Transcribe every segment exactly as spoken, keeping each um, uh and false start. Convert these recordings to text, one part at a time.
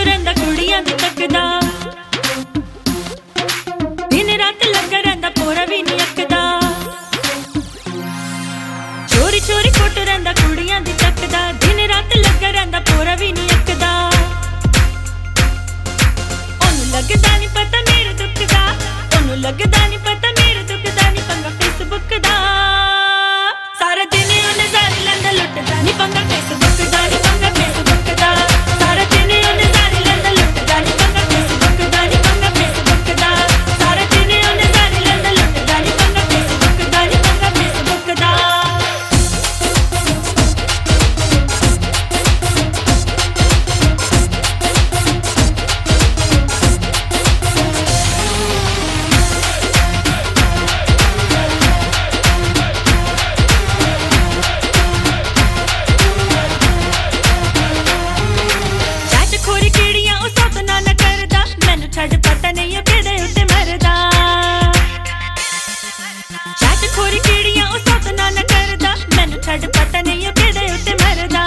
ਰਹਿੰਦਾ ਕੁੜੀਆਂ ਦੀ ਤੱਕਦਾ ਦਿਨ ਰਾਤ ਲੱਗਾ ਰਹਿੰਦਾ ਪੂਰਾ ਵੀ ਨਹੀਂ ਅੱਕਦਾ ਚੋਰੀ ਚੋਰੀ ਫੋਟ ਰਹਿੰਦਾ ਕੁੜੀਆਂ ਦੀ ਤੱਕਦਾ ਦਿਨ ਰਾਤ ਲੱਗਾ ਰਹਿੰਦਾ ਪੂਰਾ ਵੀ ਨਹੀਂ ਅੱਕਦਾ ਉਹਨੂੰ ਲੱਗਦਾ ਨਹੀਂ ਪਤਾ ਮੇਰੇ ਦੁੱਖ ਦਾ ਉਹਨੂੰ ਲੱਗਦਾ ਨਹੀਂ ਪਤਾ ਮੇਰੇ ਦੁੱਖ ਦਾ ਨਹੀਂ ਪੰਗਾ ਫੇਸਬੁੱਕ ਦਾ ਸਾਰਾ ਦਿਨ ਉਹ ਨਜ਼ਾਰੇ ਲੈਂਦਾ ਲੁੱਟਦਾ ਨਹੀਂ ਪੰਗਾ ਫੇਸਬੁੱਕ ਦਾ ਨਹੀਂ ਪੰਗਾ ਫੇਸਬੁੱਕ ਦਾ ਸਾਰਾ ਦਿਨ ਉਹ ਨਜ਼ਾਰੇ ਲੈਂਦਾ ਲੁੱਟਦਾ ਨਹੀਂ ਪੰਗਾ ਫੇਸਬੁੱਕ ਦਾ ਨਹੀਂ ਪੰਗਾ ਫੇਸਬੁੱਕ ਦਾ ਸਾਰਾ ਦਿਨ ਉਹ ਨਜ਼ਾਰੇ ਲੈਂਦਾ ਲੁੱਟਦਾ ਨਹੀਂ ਪੰਗਾ ਫੇਸਬੁੱਕ ਦਾ ਨਹੀਂ ਪੰਗਾ ਫੇਸਬੁੱਕ ਦਾ ਛੱਡ ਪਤਾ ਨਹੀਂ ਉਹ ਕਿਹਦੇ ਉੱਤੇ ਮਰਦਾ ਛੱਡ ਖੋਰੀ ਕੀੜੀਆਂ ਉਹ ਸੱਤ ਨਾਲ ਕਰਦਾ ਮੈਨੂੰ ਛੱਡ ਪਤਾ ਨਹੀਂ ਉਹ ਕਿਹਦੇ ਉੱਤੇ ਮਰਦਾ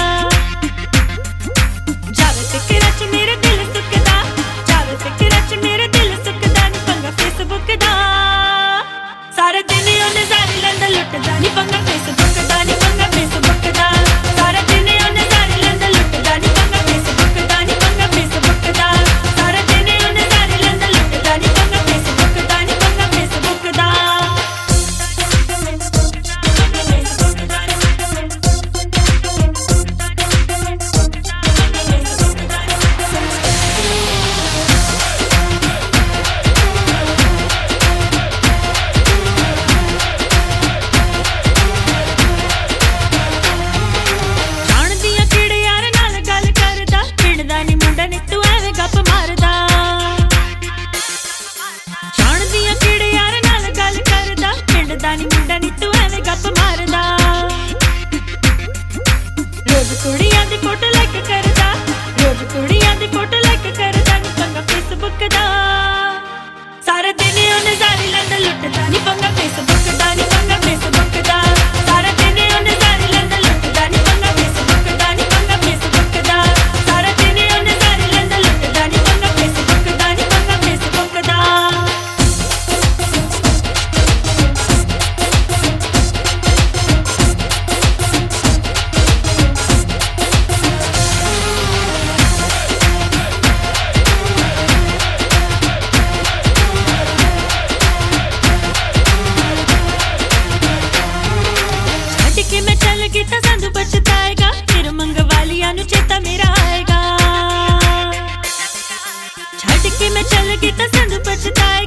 ਜਾਵੇ ਫਿਕਰਾਂ ਚ ਮੇਰੇ ਦਿਲ ਸੁੱਕਦਾ ਜਾਵੇ ਫਿਕਰਾਂ ਚ ਮੇਰੇ ਦਿਲ ਸੁੱਕਦਾ ਨੀ ਪੰਗਾ ਫੇਸਬੁੱਕ ਦਾ ਸਾਰਾ ਦਿਨ ਉਹ ਨਜ਼ਾਰੇ ਲੈਂਦਾ ਲੁੱਟਦਾ ਨੀ ਪੰਗਾ ਫੇਸਬੁੱਕ ਦਾ ਨੀ ਪੰਗਾ ਫੇਸਬੁੱਕ ਦਾ ਸਾਰਾ ਦਿਨ ਉਹ ਨਜ਼ਾਰੇ ਲੈਂਦਾ ਲੁੱਟਦਾ ਨੀ ਪੰਗਾ ਫੇਸਬੁੱਕ ਦਾ ਨੀ ਪੰਗਾ ਫੇਸਬੁੱਕ ਦਾ ਸਾਰਾ ਦਿਨ ਰੋਜ਼ ਕੁੜੀਆਂ ਦੀ ਫੋਟੋ ਲਾਈਕ ਕਰਦਾ ਰੋਜ਼ ਕੁੜੀਆਂ ਦੀ ਫੋਟੋ ਲਾਈਕ ਕਰਦਾ ਨੀ ਪੰਗਾ ਫੇਸਬੁੱਕ ਦਾ ਸਾਰਾ ਦਿਨ ਉਹ ਨਜ਼ਾਰੇ ਲੈਂਦਾ ਲੁੱਟਦਾ ਨੀ ਪੰਗਾ ਫੇਸਬੁੱਕ ਦਾ ਨੀ ਪੰਗਾ ਫੇਸਬੁੱਕ ਦਾ ਸਾਰਾ ਦਿਨ ਉਹ ਨਜ਼ਾਰੇ ਲੈਂਦਾ ਲੁੱਟਦਾ ਨੀ ਪੰਗਾ ਫੇਸਬੁੱਕ ਦਾ ਨੀ ਪੰਗਾ ਫੇਸਬੁੱਕ ਦਾ ਸਾਰਾ ਦਿਨ ਉਹ ਨਜ਼ਾਰੇ ਲੈਂਦਾ ਲੁੱਟਦਾ ਨੀ ਪੰਗਾ ਫੇਸਬੁੱਕ ਦਾ ਨੀ ਪੰਗਾ ਫੇਸਬੁੱਕ ਦਾ ਕਿ ਮੈਂ ਚੱਲ ਗਈ ਤਾਂ ਸਾਨੂੰ ਪਛਤਾਏਗਾ ਫਿਰ ਮੰਗਵਾਲੀਆਂ ਨੂੰ ਚੇਤਾ ਮੇਰਾ ਆਏਗਾ ਛੱਡ ਕੇ ਮੈਂ ਚੱਲ ਗਈ ਤਾਂ ਸਾਨੂੰ ਪਛਤਾਏਗਾ